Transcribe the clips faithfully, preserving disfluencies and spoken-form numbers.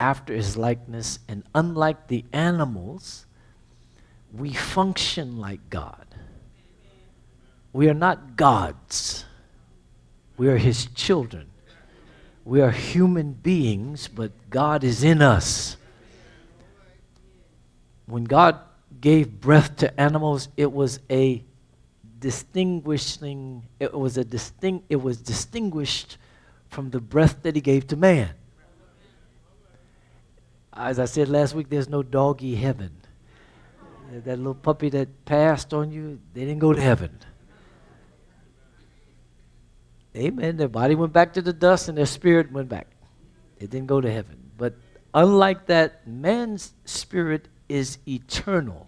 after his likeness, and unlike the animals, we function like God. We are not gods. We are his children. We are human beings, but God is in us. When God gave breath to animals, it was a distinguishing, it was a distinct, it was distinguished from the breath that he gave to man. As I said last week, there's no doggy heaven. That little puppy that passed on you, they didn't go to heaven. Amen. Their body went back to the dust and their spirit went back. It didn't go to heaven. But unlike that, man's spirit is eternal.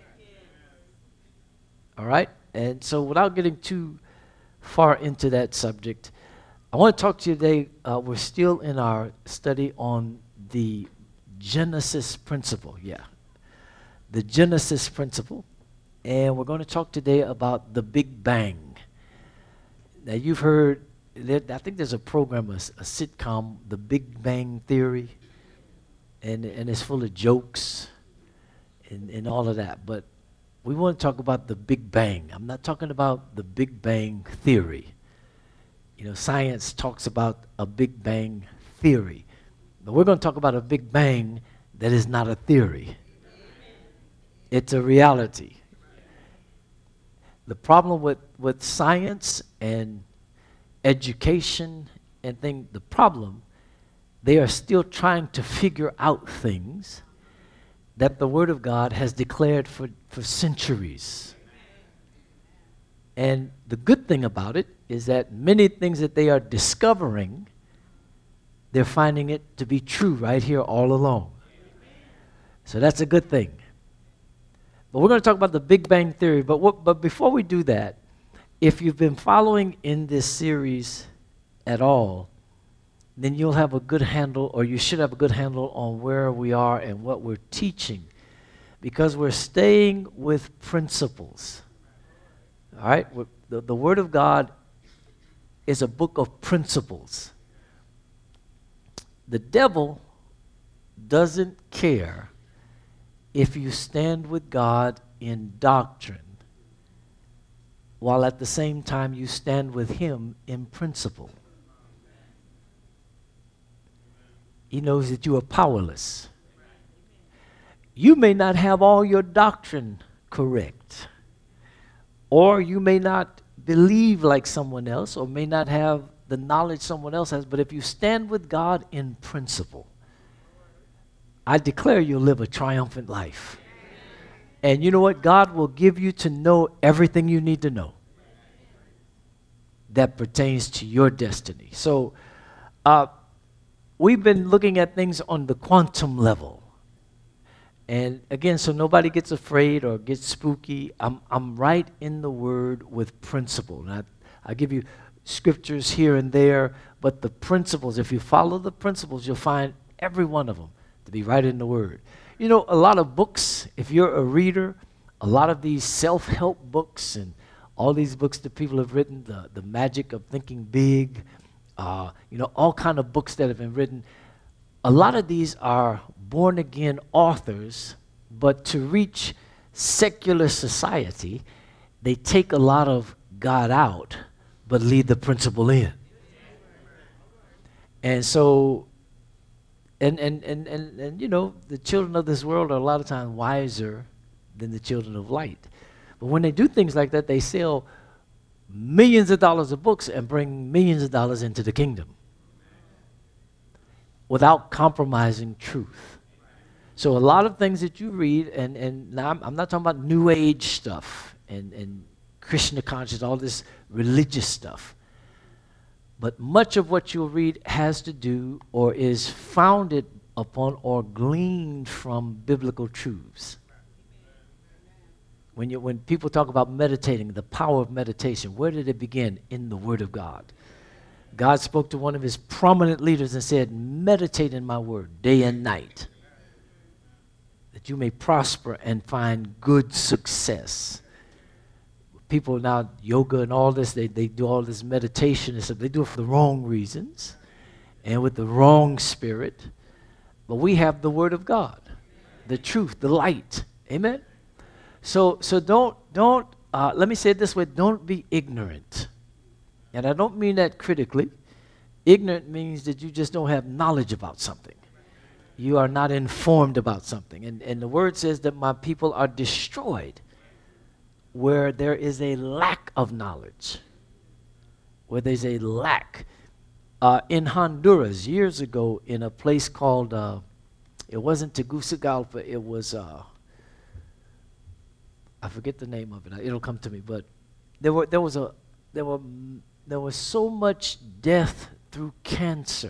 All right? And so without getting too far into that subject, I want to talk to you today. Uh, we're still in our study on the Genesis principle. Yeah. The Genesis principle. And we're going to talk today about the Big Bang. Now, you've heard, I think there's a program, a, a sitcom, The Big Bang Theory, and, and it's full of jokes and, and all of that. But we want to talk about the Big Bang. I'm not talking about the Big Bang Theory. You know, science talks about a Big Bang Theory. But we're going to talk about a Big Bang that is not a theory. It's a reality. The problem with, with science and education and things, the problem, they are still trying to figure out things that the Word of God has declared for, for centuries. And the good thing about it is that many things that they are discovering, they're finding it to be true right here all along. So that's a good thing. But we're going to talk about the Big Bang Theory. But what, but before we do that, if you've been following in this series at all, then you'll have a good handle, or you should have a good handle on where we are and what we're teaching, because we're staying with principles. All right? The, the Word of God is a book of principles. The devil doesn't care if you stand with God in doctrine, while at the same time you stand with him in principle. He knows that you are powerless. You may not have all your doctrine correct, or you may not believe like someone else, or may not have the knowledge someone else has, but if you stand with God in principle, I declare you'll live a triumphant life. And you know what? God will give you to know everything you need to know that pertains to your destiny. So uh, we've been looking at things on the quantum level. And again, so nobody gets afraid or gets spooky. I'm, I'm right in the Word with principle. And I, I give you scriptures here and there, but the principles, if you follow the principles, you'll find every one of them to be right in the Word. You know, a lot of books, if you're a reader, a lot of these self-help books and all these books that people have written, the, the magic of thinking big, uh, you know, all kind of books that have been written, a lot of these are born-again authors, but to reach secular society, they take a lot of God out, but leave the principle in. And so And, and, and, and, and, you know, the children of this world are a lot of times wiser than the children of light. But when they do things like that, they sell millions of dollars of books and bring millions of dollars into the kingdom without compromising truth. So a lot of things that you read, and, and now I'm, I'm not talking about New Age stuff and, and Krishna consciousness, all this religious stuff. But much of what you'll read has to do or is founded upon or gleaned from biblical truths. When, you, when people talk about meditating, the power of meditation, where did it begin? In the Word of God. God spoke to one of his prominent leaders and said, meditate in my word day and night, that you may prosper and find good success. People now, yoga and all this, they, they do all this meditation and stuff. They do it for the wrong reasons and with the wrong spirit. But we have the Word of God, the truth, the light. Amen? So, so don't, don't, uh, let me say it this way, don't be ignorant. And I don't mean that critically. Ignorant means that you just don't have knowledge about something. You are not informed about something. And, and the word says that my people are destroyed where there is a lack of knowledge, where there's a lack. Uh, in Honduras, years ago, in a place called, uh, it wasn't Tegucigalpa, it was, uh, I forget the name of it. It'll come to me. But there were, there was a, there were, there was so much death through cancer,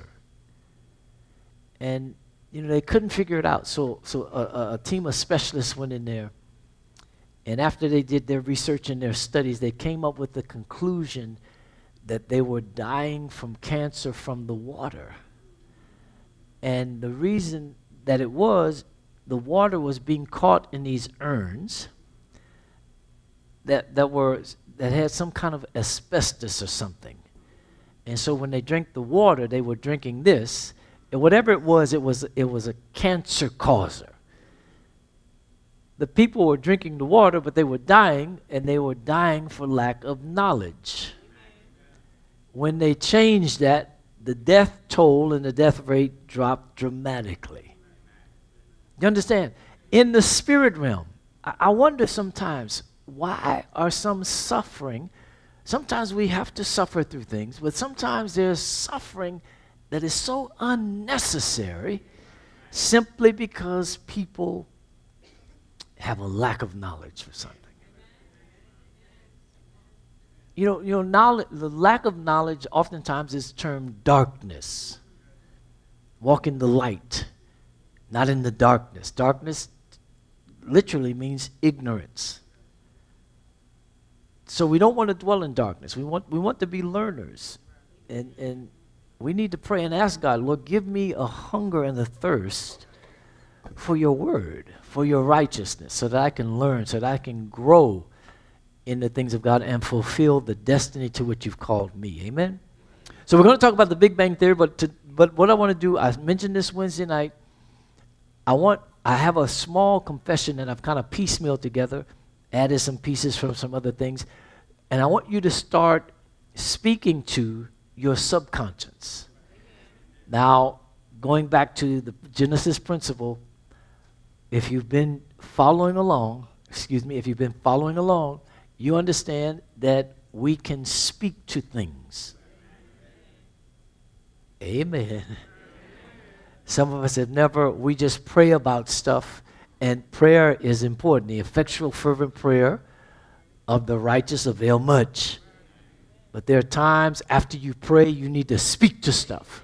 and you know they couldn't figure it out. So, so a, a, a team of specialists went in there, and after they did their research and their studies, they came up with the conclusion that they were dying from cancer from the water. And the reason that it was, the water was being caught in these urns that that were that had some kind of asbestos or something. And so when they drank the water, they were drinking this, and whatever it was, it was it was a cancer causer. The people were drinking the water, but they were dying, and they were dying for lack of knowledge. When they changed that, the death toll and the death rate dropped dramatically. You understand? In the spirit realm, I, I wonder sometimes, why are some suffering? Sometimes we have to suffer through things, but sometimes there's suffering that is so unnecessary simply because people have a lack of knowledge for something. You know, you know, knowledge, the lack of knowledge oftentimes is termed darkness. Walk in the light, not in the darkness. Darkness literally means ignorance. So we don't want to dwell in darkness. We want, we want to be learners. And, and we need to pray and ask God, Lord, give me a hunger and a thirst for your word, for your righteousness, so that I can learn, so that I can grow in the things of God and fulfill the destiny to which you've called me. Amen? So we're going to talk about the Big Bang Theory, but, to, but what I want to do, I mentioned this Wednesday night, I want, I have a small confession that I've kind of piecemealed together, added some pieces from some other things, and I want you to start speaking to your subconscious. Now, going back to the Genesis principle, if you've been following along, excuse me, if you've been following along, you understand that we can speak to things. Amen. Some of us have never, we just pray about stuff, and prayer is important. The effectual, fervent prayer of the righteous avail much. But there are times after you pray, you need to speak to stuff.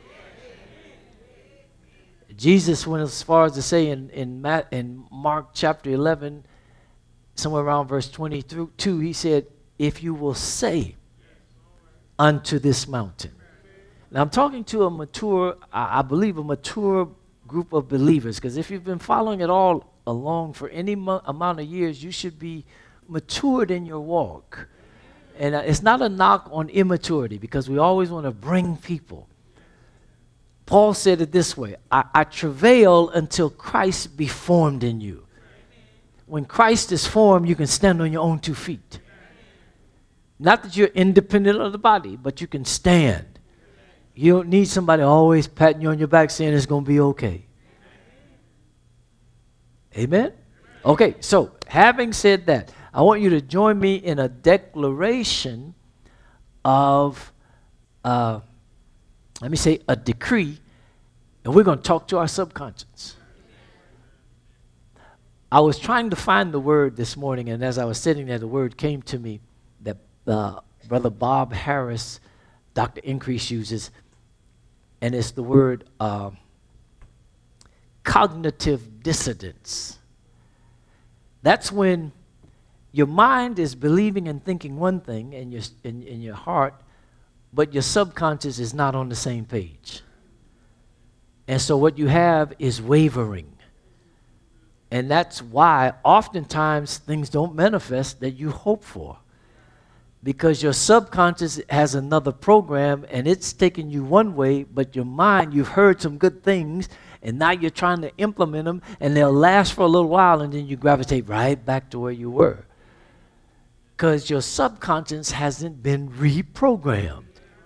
Jesus went as far as to say in, in, Matt, in Mark chapter eleven, somewhere around verse twenty-two, he said, if you will say unto this mountain. Now I'm talking to a mature, I, I believe a mature group of believers, because if you've been following it all along for any mo- amount of years, you should be matured in your walk. And uh, it's not a knock on immaturity, because we always want to bring people. Paul said it this way, I, I travail until Christ be formed in you. When Christ is formed, you can stand on your own two feet. Not that you're independent of the body, but you can stand. You don't need somebody always patting you on your back saying it's going to be okay. Amen? Okay, so having said that, I want you to join me in a declaration of, uh, let me say, a decree, and we're going to talk to our subconscious. I was trying to find the word this morning, and as I was sitting there, the word came to me that uh, Brother Bob Harris, Doctor Increase, uses, and it's the word uh, cognitive dissonance. That's when your mind is believing and thinking one thing in your, in, in your heart, but your subconscious is not on the same page. And so what you have is wavering. And that's why oftentimes things don't manifest that you hope for. because your subconscious has another program and it's taking you one way, but your mind, you've heard some good things and now you're trying to implement them and they'll last for a little while and then you gravitate right back to where you were. Because your subconscious hasn't been reprogrammed.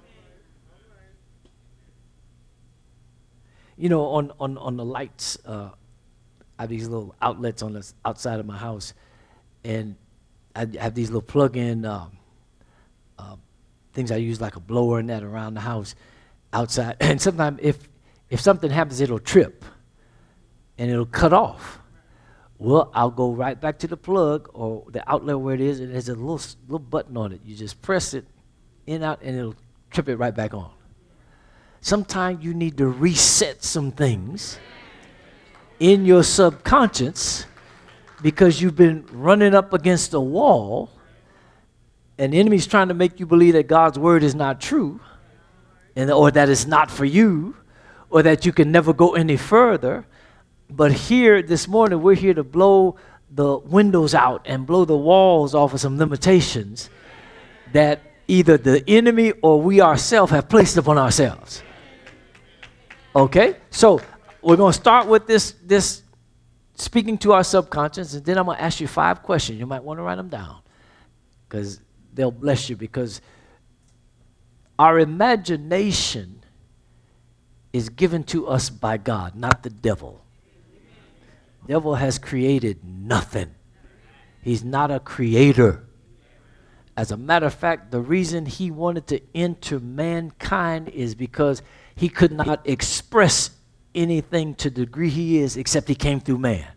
You know, on, on, on the lights, uh, I have these little outlets on the outside of my house, and I have these little plug-in um, uh, things I use like a blower and that around the house outside. And sometimes if, if something happens, it'll trip and it'll cut off. Well, I'll go right back to the plug or the outlet where it is, and there's a little, little button on it. You just press it in, out, and it'll trip it right back on. Sometimes you need to reset some things in your subconscious because you've been running up against a wall and the enemy's trying to make you believe that God's word is not true, and or that it's not for you, or that you can never go any further. But here this morning, we're here to blow the windows out and blow the walls off of some limitations that either the enemy or we ourselves have placed upon ourselves. Okay? So we're going to start with this, this speaking to our subconscious, and then I'm going to ask you five questions. You might want to write them down because they'll bless you, because our imagination is given to us by God, not the devil. The devil has created nothing. He's not a creator. As a matter of fact, the reason he wanted to enter mankind is because he could not express anything to the degree he is except he came through man.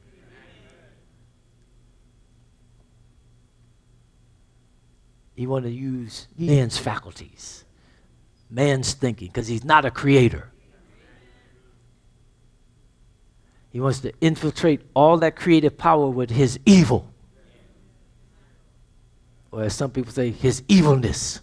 He wanted to use man's faculties, man's thinking, because he's not a creator. He wants to infiltrate all that creative power with his evil. Or as some people say, his evilness.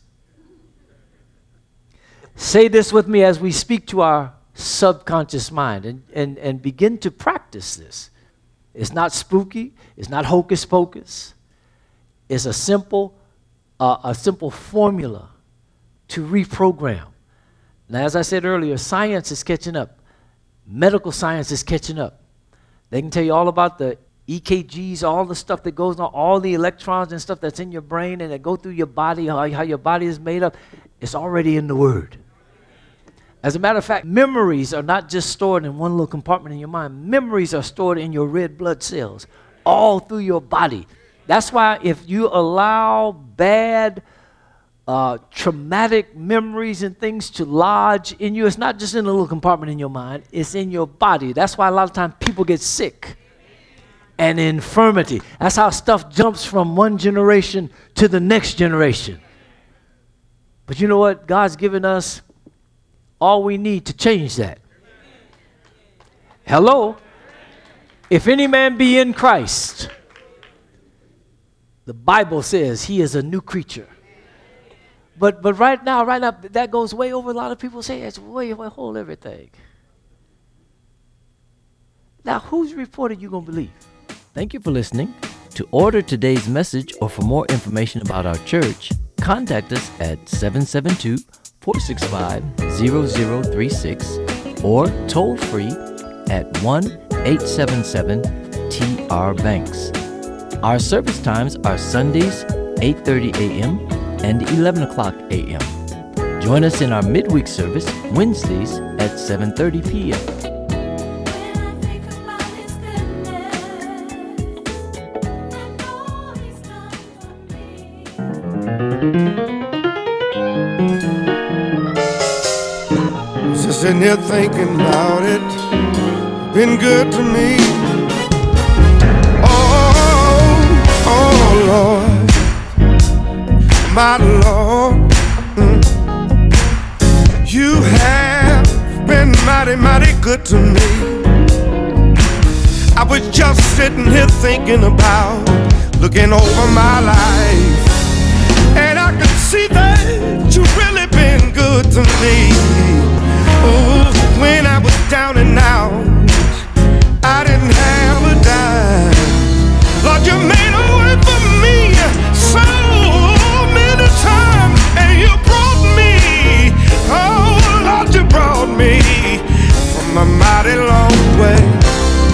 Say this with me as we speak to our subconscious mind, and, and, and begin to practice this. It's not spooky. It's not hocus pocus. It's a simple, uh, a simple formula to reprogram. Now, as I said earlier, science is catching up. Medical science is catching up. They can tell you all about the E K Gs, all the stuff that goes on, all the electrons and stuff that's in your brain and that go through your body, how, how your body is made up. It's already in the Word. As a matter of fact, memories are not just stored in one little compartment in your mind. Memories are stored in your red blood cells all through your body. That's why if you allow bad, uh, traumatic memories and things to lodge in you, it's not just in a little compartment in your mind, it's in your body. That's why a lot of times people get sick and infirmity. That's how stuff jumps from one generation to the next generation. But you know what? God's given us all we need to change that. Hello? If any man be in Christ, the Bible says he is a new creature. But but right now, right now, that goes way over a lot of people's heads. Way, way, hold everything. Now, whose report are you going to believe? Thank you for listening. To order today's message or for more information about our church, contact us at seven seven two, four six five, zero zero three six or toll free at one eight seven seven T R Banks. Our service times are Sundays eight thirty a m and eleven o'clock a m Join us in our midweek service Wednesdays at seven thirty p m Just sitting here thinking about it, been good to me. Oh, oh Lord, my Lord, mm. You have been mighty, mighty good to me. I was just sitting here thinking about, looking over my life, and I could see that you've really been good to me. Oh,